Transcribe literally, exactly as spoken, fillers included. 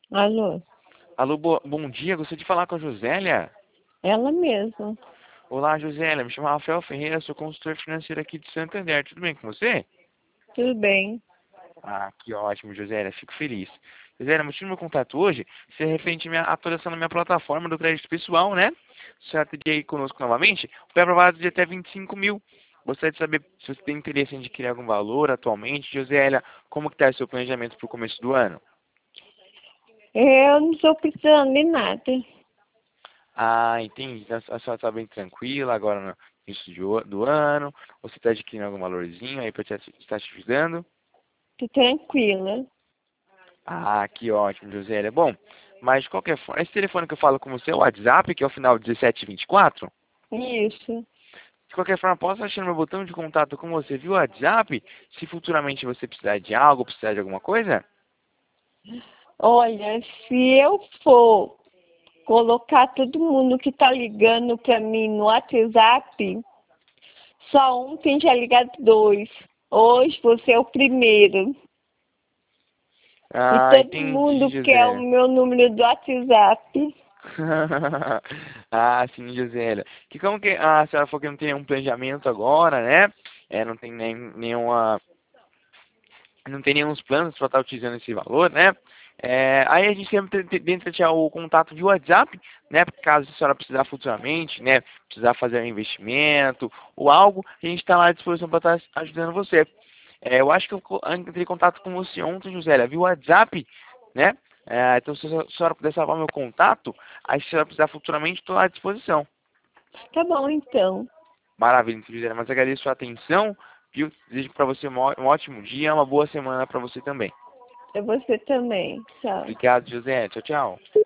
Alô? Alô, bo bom dia, gostaria de falar com a Josélia. Ela mesma. Olá, Josélia, me chamo Rafael Ferreira, sou consultor financeiro aqui de Santander, tudo bem com você? Tudo bem? Ah, que ótimo, Josélia, fico feliz. Josélia, o motivo do meu contato hoje é referente à minha atualização na minha plataforma do crédito pessoal, né? Você atendia aí conosco novamente, foi aprovado de até vinte e cinco mil. Gostaria de saber se você tem interesse em adquirir algum valor atualmente. Josélia, como que está o seu planejamento para o começo do ano? Eu não estou precisando de nada. Ah, entendi. Então, a senhora está bem tranquila agora no início de o- do ano. Você está adquirindo algum valorzinho aí para estar te ajudando? Tô tranquila. Ah, que ótimo, Josélia. Bom, mas de qualquer forma, esse telefone que eu falo com você é o WhatsApp, que é o final dezessete vinte e quatro? Isso. De qualquer forma, posso achar no meu botão de contato com você via WhatsApp, se futuramente você precisar de algo, precisar de alguma coisa? Olha, se eu for colocar todo mundo que tá ligando pra mim no WhatsApp, só um tem já ligado dois. Hoje você é o primeiro. E Ah, todo entendi, mundo quer o Josélia. meu número do WhatsApp. Ah, sim, Josélia. Que como que ah, a senhora falou que não tem nenhum planejamento agora, né? É, não tem nem, nenhuma, não tem nenhum planos para estar utilizando esse valor, né? É, aí a gente sempre tem- tenta tirar o contato de WhatsApp, né? Porque caso a senhora precisar futuramente, né? Precisar fazer um investimento ou algo, a gente está lá à disposição para estar ajudando você. É, eu acho que eu co- entrei em contato com você ontem, Josélia, via WhatsApp, né? É, então, se a senhora puder salvar meu contato, aí se a senhora precisar futuramente, estou à disposição. Tá bom, então. Maravilha, então, Josélia, mas agradeço a sua atenção, viu? Desejo para você um ó- um ótimo dia, uma boa semana para você também. É você também. Tchau. Obrigado, José. Tchau, tchau.